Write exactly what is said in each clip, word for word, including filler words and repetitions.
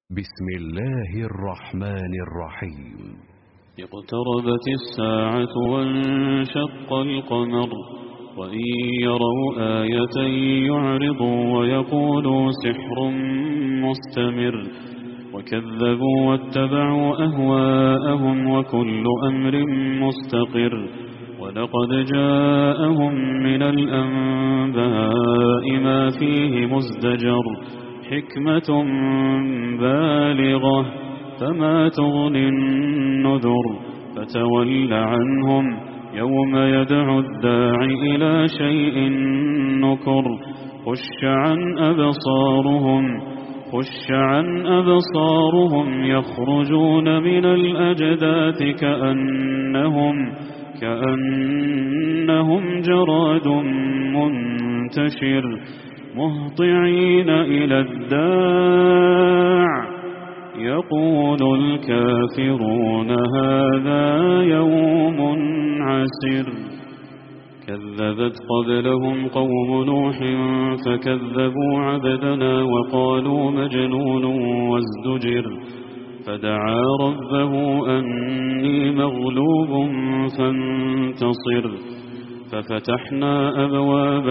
بسم الله الرحمن الرحيم. اقتربت الساعة وانشق القمر وإن يروا آية يعرضوا ويقولوا سحر مستمر وكذبوا واتبعوا أهواءهم وكل أمر مستقر ولقد جاءهم من الأنباء ما فيه مزدجر حكمة بالغة فما تغني النذر فتول عنهم يوم يدعو الداعي إلى شيء نكر خش عن أبصارهم خش عن أبصارهم يخرجون من الأجداث كأنهم كأنهم جراد منتشر مهطعين إلى الداع يقول الكافرون هذا يوم عسر كذبت قبلهم قوم نوح فكذبوا عبدنا وقالوا مجنون وازدجر فدعا ربه أني مغلوب فانتصر ففتحنا أبواب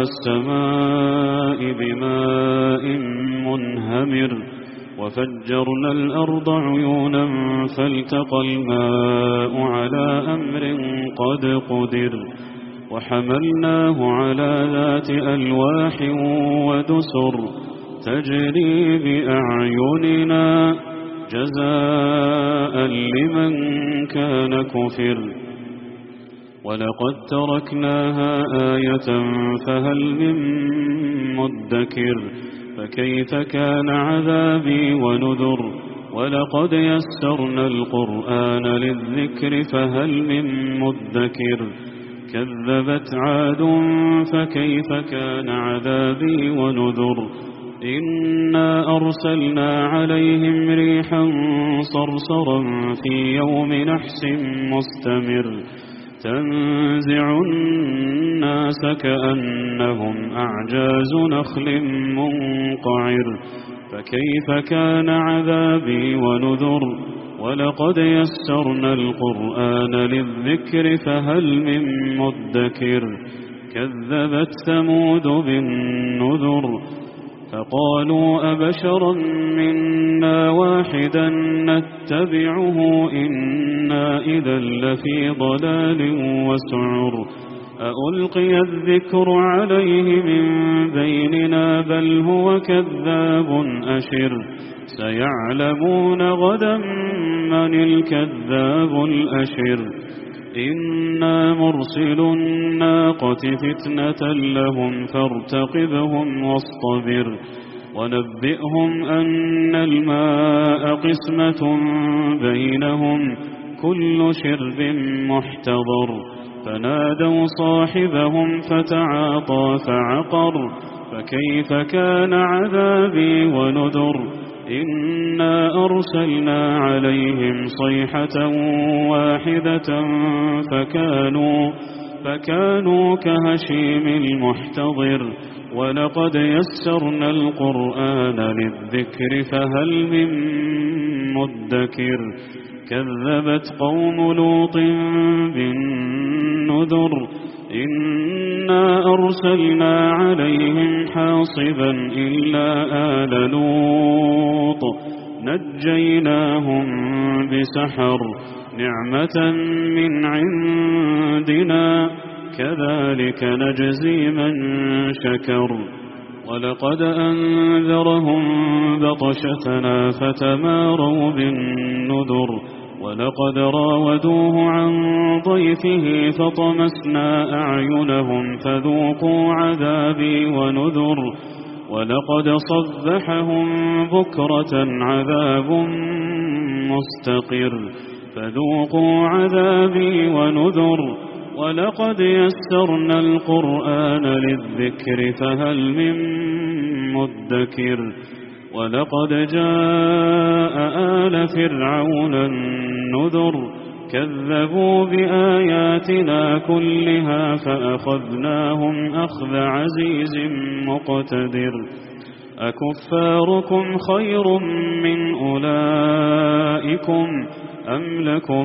السماء بماء منهمر وفجرنا الأرض عيونا فالتقى الماء على أمر قد قدر وحملناه على ذات ألواح ودسر تجري بأعيننا جزاء لمن كان كفر ولقد تركناها آية فهل من مدكر فكيف كان عذابي ونذر ولقد يسرنا القرآن للذكر فهل من مدكر كذبت عاد فكيف كان عذابي ونذر إنا أرسلنا عليهم ريحا صرصرا في يوم نحس مستمر تنزع الناس كأنهم أعجاز نخل منقعر فكيف كان عذابي ونذر ولقد يسرنا القرآن للذكر فهل من مدكر كذبت ثمود بالنذر فقالوا أبشرا منا واحدا نتبعه إنا إذا لفي ضلال وسعر أألقي الذكر عليه من بيننا بل هو كذاب أشر سيعلمون غدا من الكذاب الأشر إنا مرسل الناقة فتنة لهم فارتقبهم واصطبر ونبئهم أن الماء قسمة بينهم كل شرب محتضر فنادوا صاحبهم فتعاطى فعقر فكيف كان عذابي ونذر إنا أرسلنا عليهم صيحة واحدة فكانوا فكانوا كهشيم المحتضر ولقد يسرنا القرآن للذكر فهل من مدكر كذبت قوم لوط بالنذر إنا أرسلنا عليهم حاصبا إلا آل لوط نجيناهم بسحر نعمة من عندنا كذلك نجزي من شكر ولقد أنذرهم بطشتنا فتماروا بالنذر ولقد راودوه عن ضيفه فطمسنا أعينهم فذوقوا عذابي ونذر ولقد صبحهم بكرة عذاب مستقر فذوقوا عذابي ونذر ولقد يسرنا القرآن للذكر فهل من مدكر ولقد جاء آل فرعون النذر كذبوا بآياتنا كلها فأخذناهم أخذ عزيز مقتدر أكفاركم خير من أولئكم أم لكم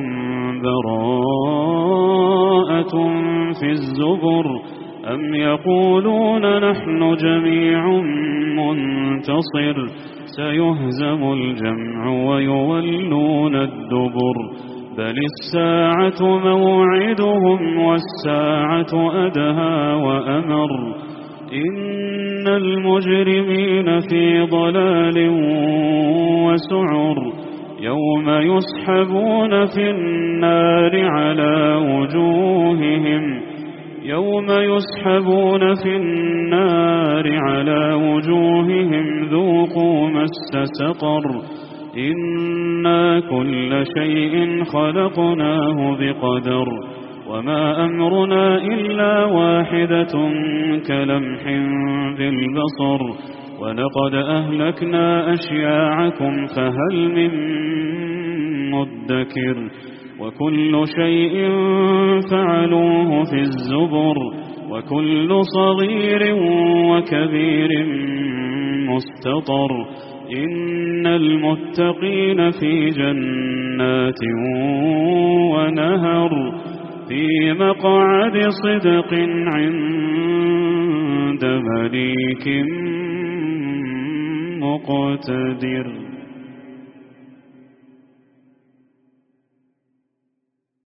براءة في الزبر أم يقولون نحن جميع منتصر سيهزم الجمع ويولون الدبر بل الساعة موعدهم والساعة أدهى وأمر إن المجرمين في ضلال وسعر يوم يسحبون في النار على وجوههم يوم يسحبون في النار على وجوههم ذوقوا مس سقر إنا كل شيء خلقناه بقدر وما أمرنا إلا واحدة كلمح بالبصر ولقد أهلكنا أشياعكم فهل من مدكر وكل شيء فعلوه في الزبر وكل صغير وكبير مستطر إن المتقين في جنات ونهر في مقعد صدق عند مليك مقتدر.